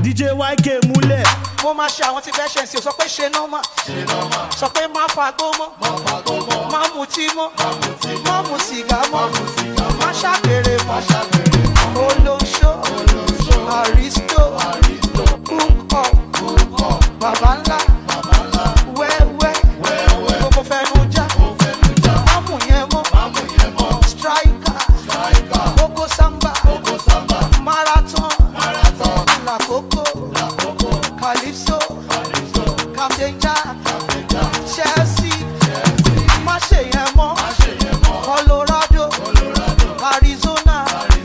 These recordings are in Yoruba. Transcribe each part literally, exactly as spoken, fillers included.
D J Y K múlẹ̀. Mo máa ṣe àwọn tí fẹ́ ṣe ẹ̀sìn, ò sọ pé ṣe náà mà. Sọ pé má fagbó mọ́, má mutí mọ́, má mu sìgá mọ́, má ṣàgbèrè mọ́. Olóṣó, Aristo, Cook up, bàbá ńlá, wẹ́wẹ́, gbogbo fẹnu já, má mú yẹn mọ́. Striker, Boko Samba, Marathon, Lakoko, Calypso, Captain Chelsea, má ṣe yẹn mọ́. Colorado, Arizona,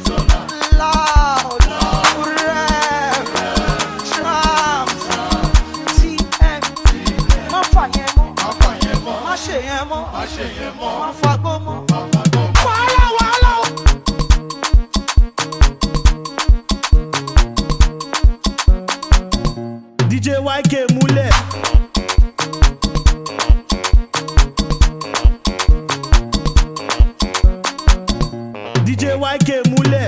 Loud, Rev, Trams, T M, má fà yẹn mọ́. Má ṣe yẹn mọ́. Má fagbó mọ́. Wàhálà wàhálà. D J Y K múlẹ̀. D J Y K múlẹ̀.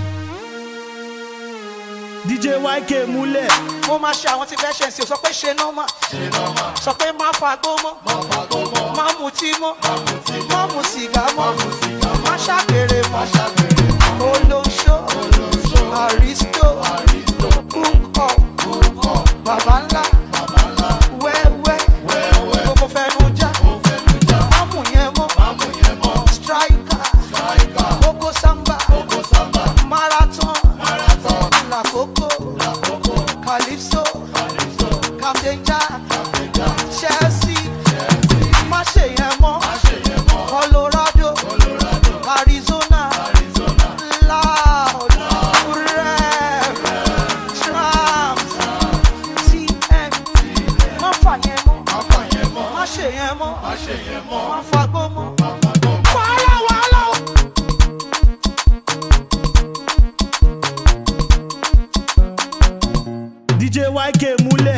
D J Y K múlẹ̀. Mo máa ṣe àwọn tí fẹ́ ṣe ẹ̀sìn, ò sọ pé ṣe náà mà. Sọ pé má fagbó mọ́, má mutí mọ́, má mu sìgá mọ́, má ṣàgbèrè mọ́. Olóṣó, Aristo, Cook up, bàbá ńlá, wẹ́wẹ́, gbogbo fẹnu já, má mú yẹn mọ́. Striker, Boko Samba, Marathon, Lakoko, Calypso, Captain Chelsea, má ṣe yẹn mọ́. Colorado, Arizona, Loud, Rev, Trams, T M, má fà yẹn mọ́. Má ṣe yẹn mọ́. Má fagbó mọ́. Wàhálà wàhálà. D J Y K múlẹ̀.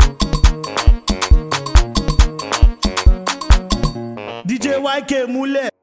D J Y K múlẹ̀.